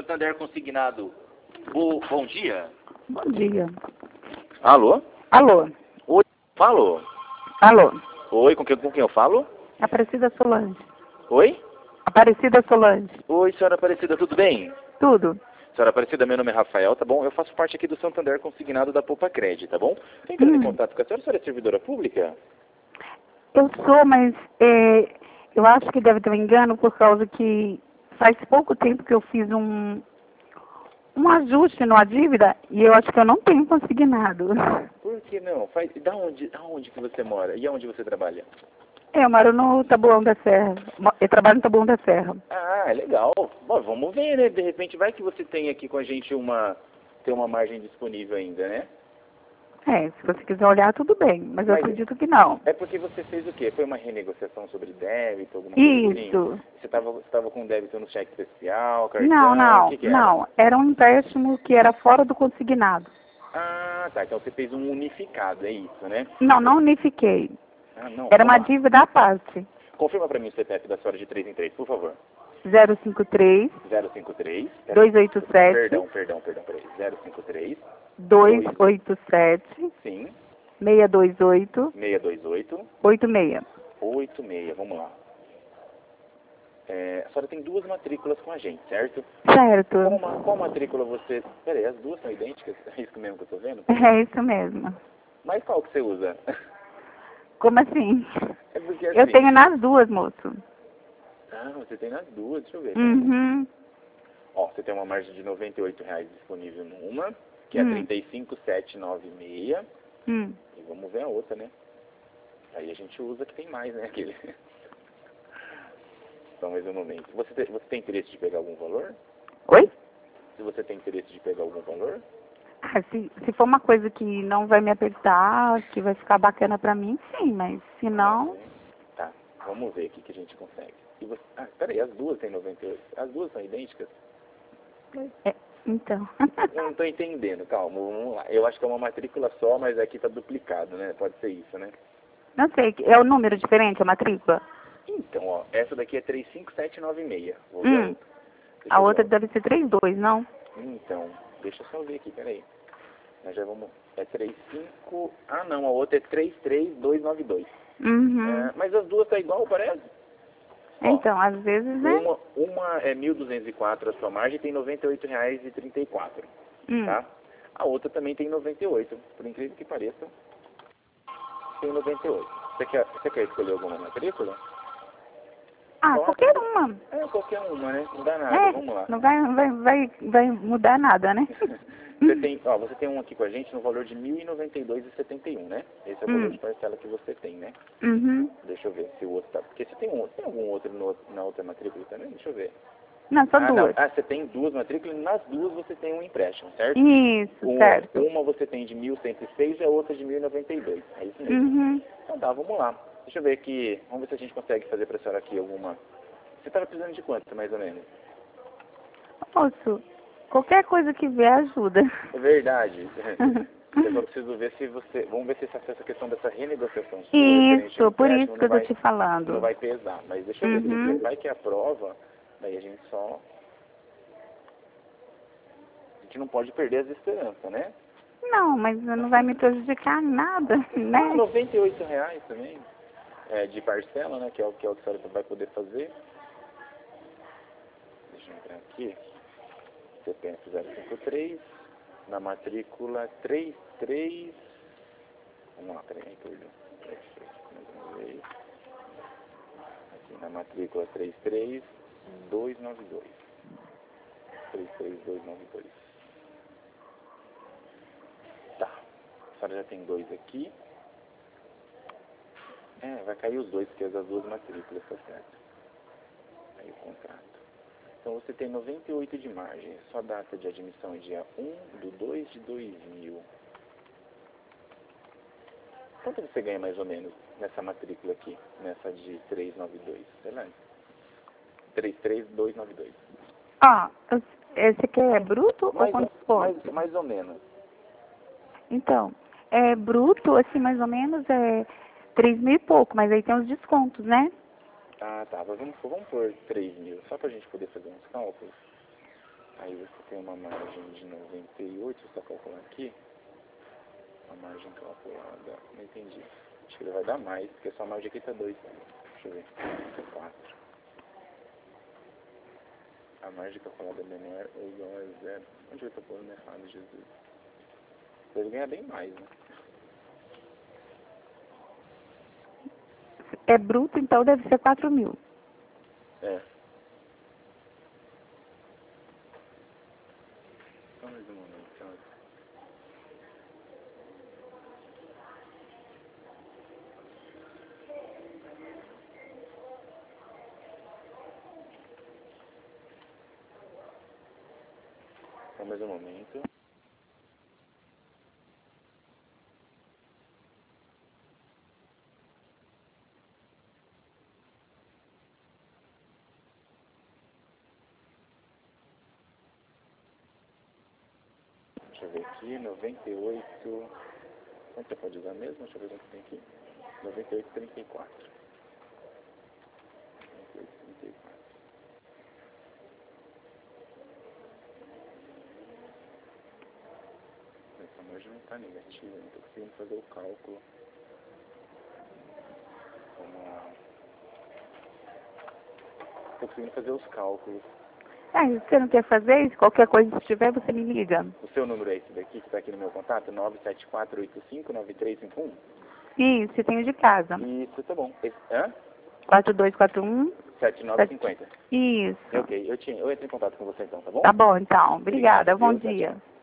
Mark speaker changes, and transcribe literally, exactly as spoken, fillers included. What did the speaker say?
Speaker 1: Santander Consignado. Bo, bom dia.
Speaker 2: Bom dia.
Speaker 1: Alô?
Speaker 2: Alô?
Speaker 1: Oi, falo.
Speaker 2: Alô?
Speaker 1: Oi, com quem, com quem eu falo?
Speaker 2: Aparecida Solange.
Speaker 1: Oi?
Speaker 2: Aparecida Solange.
Speaker 1: Oi, senhora Aparecida, tudo bem?
Speaker 2: Tudo.
Speaker 1: Senhora Aparecida, meu nome é Rafael, tá bom? Eu faço parte aqui do Santander Consignado da Poupa Cred, tá bom? Tô entrando em
Speaker 2: Hum.
Speaker 1: contato com a senhora, a senhora é servidora pública?
Speaker 2: Eu sou, mas é, eu acho que deve ter um engano por causa que faz pouco tempo que eu fiz um, um ajuste numa dívida e eu acho que eu não tenho consignado.
Speaker 1: Por que não? Faz, da onde, da onde que você mora? E aonde você trabalha?
Speaker 2: Eu moro no Taboão da Serra. Eu trabalho no Taboão da Serra.
Speaker 1: Ah, legal. Bom, vamos ver, né? De repente vai que você tem aqui com a gente uma, tem uma margem disponível ainda, né?
Speaker 2: É, se você quiser olhar, tudo bem, mas eu
Speaker 1: Mas
Speaker 2: acredito que não.
Speaker 1: é porque você fez o quê? Foi uma renegociação sobre débito, alguma coisa assim?
Speaker 2: Isso.
Speaker 1: Você estava você tava com débito no cheque especial, cartão,
Speaker 2: Não,
Speaker 1: o
Speaker 2: não,
Speaker 1: que que era?
Speaker 2: não. Era um empréstimo que era fora do consignado.
Speaker 1: Ah, tá. Então você fez um unificado, é isso, né?
Speaker 2: Não, não unifiquei.
Speaker 1: Ah, não.
Speaker 2: Era
Speaker 1: Vamos
Speaker 2: uma
Speaker 1: lá.
Speaker 2: dívida à parte.
Speaker 1: Confirma para mim o C P F da senhora de três em três, por favor.
Speaker 2: zero cinco três,
Speaker 1: zero cinco três.
Speaker 2: dois oito sete,
Speaker 1: Perdão, perdão, perdão, peraí. zero cinco três.
Speaker 2: dois oito sete,
Speaker 1: Sim.
Speaker 2: seis dois oito,
Speaker 1: seis dois oito.
Speaker 2: oito seis.
Speaker 1: oito seis, vamos lá. É, a senhora tem duas matrículas com a gente, certo?
Speaker 2: Certo.
Speaker 1: Qual, ma- qual matrícula você... Peraí, as duas são idênticas? É isso mesmo que eu tô vendo?
Speaker 2: É isso mesmo.
Speaker 1: Mas qual que você usa?
Speaker 2: Como assim?
Speaker 1: É porque assim...
Speaker 2: Eu tenho nas duas, moço.
Speaker 1: Ah, você tem nas duas, deixa eu ver.
Speaker 2: Uhum.
Speaker 1: Ó, você tem uma margem de noventa e oito reais disponível numa, que é
Speaker 2: Hum.
Speaker 1: trinta e cinco mil setecentos e noventa e seis.
Speaker 2: Hum.
Speaker 1: E vamos ver a outra, né? Aí a gente usa que tem mais, né? Aquele... Só mais um momento. Você tem, você tem interesse de pegar algum valor?
Speaker 2: Oi?
Speaker 1: Se você tem interesse de pegar algum valor?
Speaker 2: Ah, se, se for uma coisa que não vai me apertar, que vai ficar bacana pra mim, sim, mas se não...
Speaker 1: Tá, vamos ver o que, que a gente consegue. E você... Ah, peraí, as duas têm noventa e oito. As duas são idênticas?
Speaker 2: É, então.
Speaker 1: Eu não tô entendendo, calma, vamos lá. Eu acho que é uma matrícula só, mas aqui tá duplicado, né? Pode ser isso, né?
Speaker 2: Não sei, é o número diferente, a matrícula?
Speaker 1: Então, ó, essa daqui é três cinco sete nove seis. Vou ver a
Speaker 2: Hum.
Speaker 1: outra. Deixa
Speaker 2: A
Speaker 1: eu ver
Speaker 2: outra deve ser três dois, não?
Speaker 1: Então, deixa eu só ver aqui, peraí. Nós já vamos... É trinta e cinco... Ah, não, a outra é três três dois nove dois.
Speaker 2: Uhum.
Speaker 1: É, mas as duas tá igual, parece? Ó,
Speaker 2: Então, às vezes é...
Speaker 1: Uma, uma é mil duzentos e quatro a sua margem, tem noventa e oito reais e trinta e quatro,
Speaker 2: Hum.
Speaker 1: tá? A outra também tem noventa e oito, por incrível que pareça, tem noventa e oito. Você quer, você quer escolher alguma matrícula?
Speaker 2: Ah,
Speaker 1: Ó,
Speaker 2: qualquer uma.
Speaker 1: É, qualquer uma, né? Não dá nada,
Speaker 2: É,
Speaker 1: vamos lá.
Speaker 2: não vai, vai, vai, vai mudar nada, né?
Speaker 1: Você tem, ó, você tem um aqui com a gente no valor de mil e noventa e dois reais e setenta e um, né? Esse é o valor
Speaker 2: Hum.
Speaker 1: de parcela que você tem, né?
Speaker 2: Uhum.
Speaker 1: Deixa eu ver se o outro tá... Porque você tem, um, tem algum outro no, na outra matrícula também? Deixa eu ver.
Speaker 2: Não, só
Speaker 1: Ah, não.
Speaker 2: duas.
Speaker 1: Ah, você tem duas matrículas e nas duas você tem um empréstimo, certo?
Speaker 2: Isso,
Speaker 1: Uma,
Speaker 2: certo.
Speaker 1: uma você tem de mil cento e seis e a outra de mil e noventa e dois. É isso mesmo.
Speaker 2: Uhum.
Speaker 1: Então tá, vamos lá. Deixa eu ver aqui. Vamos ver se a gente consegue fazer pra senhora aqui alguma... Você estava precisando de quanto, mais ou menos?
Speaker 2: Moço, qualquer coisa que vier ajuda.
Speaker 1: É verdade. Eu só preciso ver se você... Vamos ver se essa, essa questão dessa renegociação sua, referente
Speaker 2: Isso,
Speaker 1: ao
Speaker 2: por
Speaker 1: empréstimo,
Speaker 2: isso que eu
Speaker 1: não
Speaker 2: tô
Speaker 1: vai,
Speaker 2: te falando.
Speaker 1: não vai pesar. Mas deixa eu ver se
Speaker 2: Uhum.
Speaker 1: vai que aprova, daí a gente só... A gente não pode perder as esperanças, né?
Speaker 2: Não, mas não vai me prejudicar nada,
Speaker 1: Ah,
Speaker 2: né?
Speaker 1: noventa e oito reais também, é, de parcela, né? Que é o que a senhora vai poder fazer. Deixa eu entrar aqui. C P F zero cinco três, na matrícula trinta e três. Vamos lá, peraí, perdão. três três, mais uma vez. Aqui na matrícula trinta e três dois nove dois. trinta e três dois nove dois. Tá. A senhora já tem dois aqui. É, vai cair os dois, porque é das duas matrículas, tá certo. Aí o contrato. Então você tem noventa e oito de margem. Sua data de admissão é dia um de dois de dois mil. Quanto você ganha mais ou menos nessa matrícula aqui? Nessa de trezentos e noventa e dois? Sei lá. trinta e três dois nove dois.
Speaker 2: Ó, esse aqui é bruto
Speaker 1: Mais,
Speaker 2: ou com
Speaker 1: mais,
Speaker 2: desconto?
Speaker 1: mais ou menos.
Speaker 2: Então, é bruto, assim, mais ou menos, é três mil e pouco, mas aí tem os descontos, né?
Speaker 1: Ah, tá. Mas vamos, vamos por três mil. Só pra gente poder fazer uns cálculos. Aí você tem uma margem de noventa e oito, só calcular aqui. A margem calculada, não entendi. Acho que ele vai dar mais, porque essa margem aqui tá dois. Deixa eu ver. quatro. A margem calculada é menor ou igual a zero. Onde eu tô pondo errado, Jesus? Deve ganhar bem mais, né?
Speaker 2: É bruto, então deve ser quatro mil.
Speaker 1: É. Só mais um momento, senhora. Só mais um momento. Deixa eu ver aqui, noventa e oito. Quanto você pode usar mesmo? Deixa eu ver quanto tem aqui. noventa e oito, trinta e quatro. noventa e oito, trinta e quatro. Essa margem não está negativa, não estou conseguindo fazer o cálculo. Vamos lá. Estou conseguindo fazer os cálculos.
Speaker 2: Ah, se você não quer fazer isso, qualquer coisa que tiver, você me liga.
Speaker 1: O seu número é esse daqui, que está aqui no meu contato? nove sete quatro oito cinco nove três cinco um?
Speaker 2: Isso, você tem o de casa.
Speaker 1: Isso, tá bom. Esse, hã?
Speaker 2: quatro dois quatro um.
Speaker 1: sete nove cinco zero.
Speaker 2: Isso.
Speaker 1: Ok, eu, tinha, eu entro em contato com você então, tá bom?
Speaker 2: Tá bom, então. Obrigada.
Speaker 1: Obrigado,
Speaker 2: Bom
Speaker 1: viu? Tchau,
Speaker 2: dia.
Speaker 1: tchau.